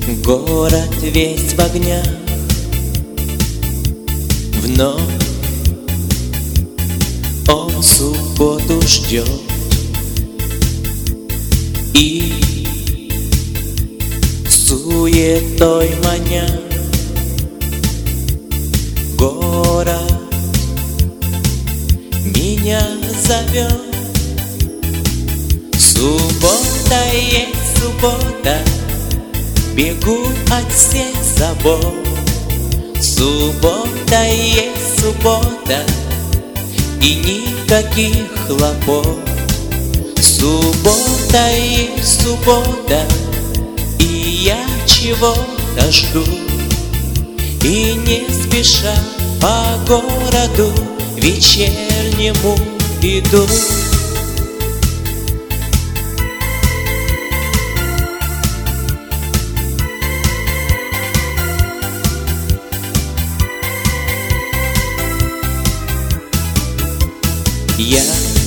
Город весь в огнях, вновь он субботу ждет, и суетой маня город меня зовет. Суббота есть суббота, бегу от всех забот. Суббота есть суббота, и никаких хлопот. Суббота есть суббота, и я чего-то жду, и не спеша по городу вечернему иду. Я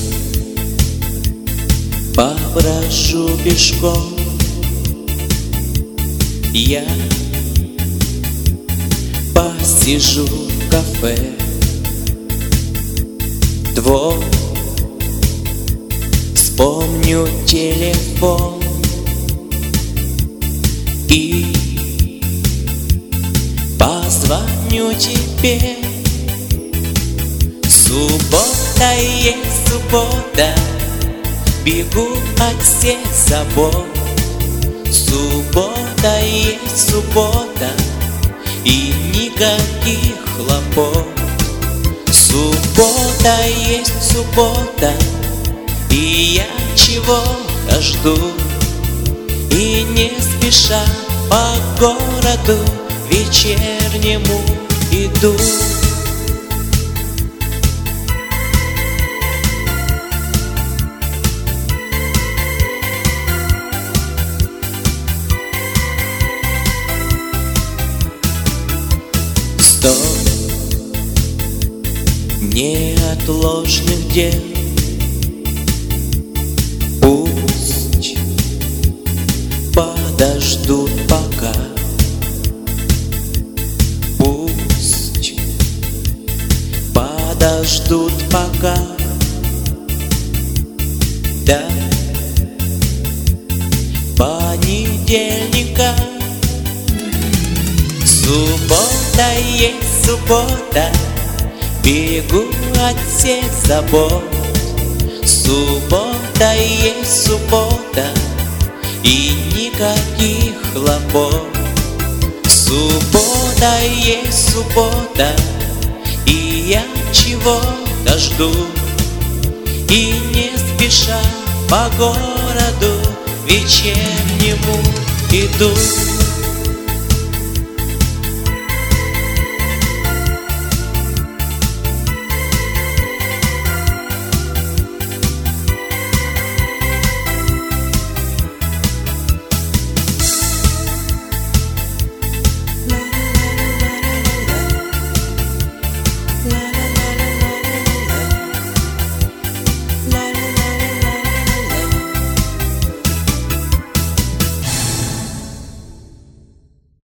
поброжу пешком, я посижу в кафе, твой вспомню телефон и позвоню тебе. Суббота есть суббота, бегу от всех забот. Суббота есть суббота, и никаких хлопот. Суббота есть суббота, и я чего-то жду, и не спеша по городу вечернему иду. Сто неотложных дел, пусть подождут пока, пусть подождут пока. До понедельника. Суббота есть суббота, бегу от всех забот. Суббота есть суббота, и никаких хлопот. Суббота есть суббота, и я чего-то жду, и не спеша по городу вечернему иду.